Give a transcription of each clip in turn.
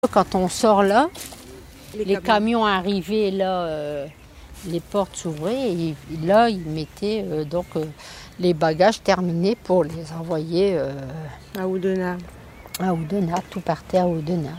Quand on sort là, les camions arrivaient là, les portes s'ouvraient et là ils mettaient les bagages terminés pour les envoyer à Oudenaarde. À Oudenaarde, tout partait à Oudenaarde.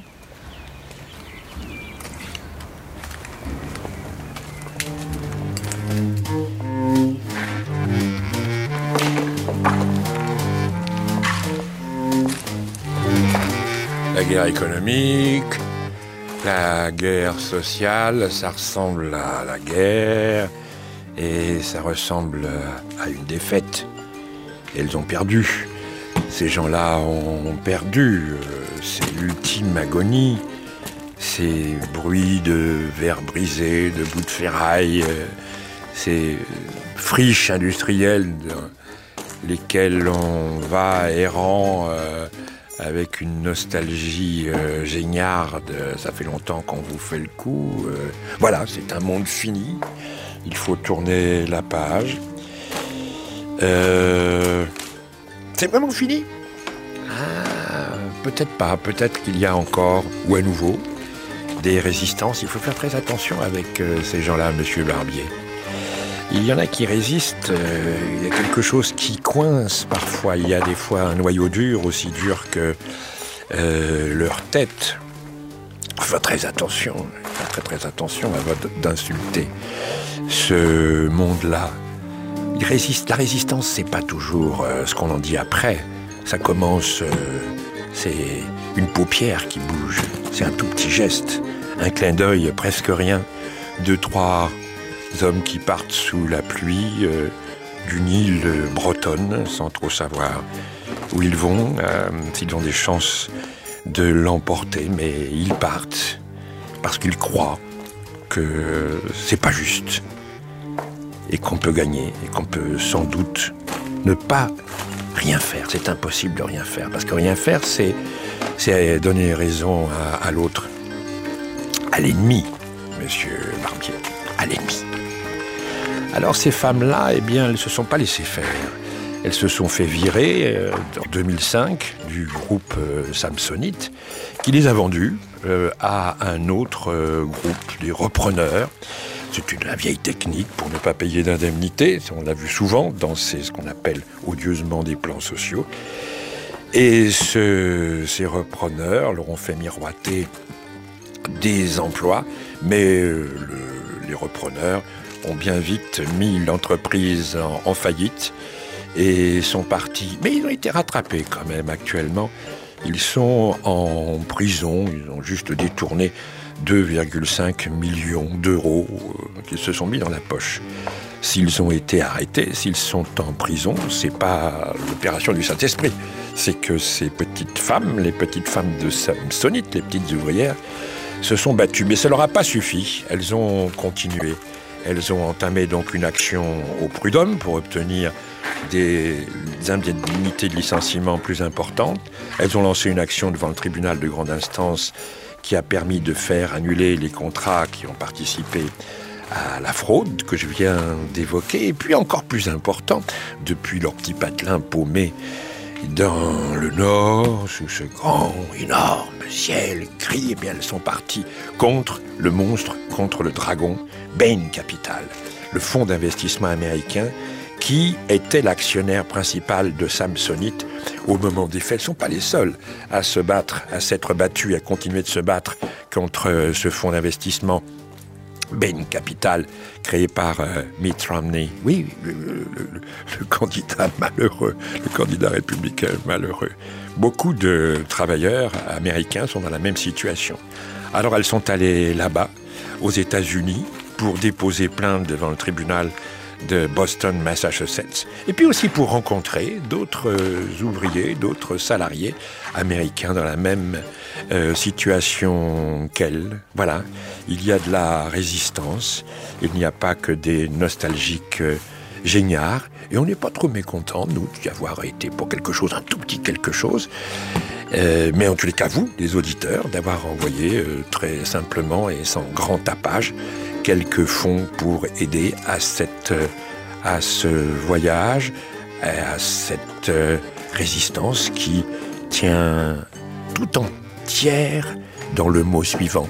La guerre économique, la guerre sociale, ça ressemble à la guerre et ça ressemble à une défaite. Elles ont perdu. Ces gens-là ont perdu. C'est l'ultime agonie. Ces bruits de verres brisés, de bouts de ferraille, ces friches industrielles dans lesquelles on va errant avec une nostalgie géniarde. Ça fait longtemps qu'on vous fait le coup. Voilà, c'est un monde fini. Il faut tourner la page. C'est vraiment fini ? Peut-être pas. Peut-être qu'il y a encore, ou à nouveau, des résistances. Il faut faire très attention avec ces gens-là, Monsieur Barbier. Il y en a qui résistent, il y a quelque chose qui coince parfois. Il y a des fois un noyau dur, aussi dur que leur tête. Il faut faire très attention avant d'insulter ce monde-là. Il résiste. La résistance, c'est pas toujours ce qu'on en dit après. Ça commence, c'est une paupière qui bouge. C'est un tout petit geste, un clin d'œil, presque rien. 2-3 hommes qui partent sous la pluie d'une île bretonne, sans trop savoir où ils vont, s'ils ont des chances de l'emporter, mais ils partent parce qu'ils croient que c'est pas juste et qu'on peut gagner et qu'on peut sans doute ne pas rien faire. C'est impossible de rien faire, parce que rien faire, c'est donner raison à l'autre, à l'ennemi, Monsieur Barbier, à l'ennemi. Alors ces femmes-là, eh bien, elles ne se sont pas laissées faire. Elles se sont fait virer en 2005 du groupe Samsonite, qui les a vendues à un autre groupe, les repreneurs. C'est la vieille technique pour ne pas payer d'indemnité. On l'a vu souvent dans ce qu'on appelle odieusement des plans sociaux. Et ces repreneurs leur ont fait miroiter des emplois, mais les repreneurs ont bien vite mis l'entreprise en faillite et sont partis. Mais ils ont été rattrapés quand même actuellement. Ils sont en prison, ils ont juste détourné 2,5 millions d'euros qu'ils se sont mis dans la poche. S'ils ont été arrêtés, s'ils sont en prison, c'est pas l'opération du Saint-Esprit. C'est que ces petites femmes, les petites femmes de Samsonite, les petites ouvrières, se sont battues. Mais ça leur a pas suffi. Elles ont continué. Elles ont entamé donc une action au prud'homme pour obtenir des indemnités de licenciement plus importantes. Elles ont lancé une action devant le tribunal de grande instance qui a permis de faire annuler les contrats qui ont participé à la fraude que je viens d'évoquer. Et puis encore plus important, depuis leur petit patelin paumé dans le nord, sous ce grand, énorme ciel gris, eh bien elles sont parties contre le monstre, contre le dragon, Bain Capital, le fonds d'investissement américain qui était l'actionnaire principal de Samsonite au moment des faits. Elles ne sont pas les seules à se battre, à s'être battues, à continuer de se battre contre ce fonds d'investissement Bain Capital, créé par Mitt Romney. Oui, le candidat malheureux, le candidat républicain malheureux. Beaucoup de travailleurs américains sont dans la même situation. Alors elles sont allées là-bas, aux États-Unis, pour déposer plainte devant le tribunal de Boston, Massachusetts, et puis aussi pour rencontrer d'autres ouvriers, d'autres salariés américains dans la même situation qu'elles. Voilà, il y a de la résistance, il n'y a pas que des nostalgiques géniards, et on n'est pas trop mécontents, nous, d'y avoir été pour quelque chose, un tout petit quelque chose, mais en tous les cas, vous, les auditeurs, d'avoir envoyé très simplement et sans grand tapage quelques fonds pour aider à ce voyage, à cette résistance qui tient tout entière dans le mot suivant.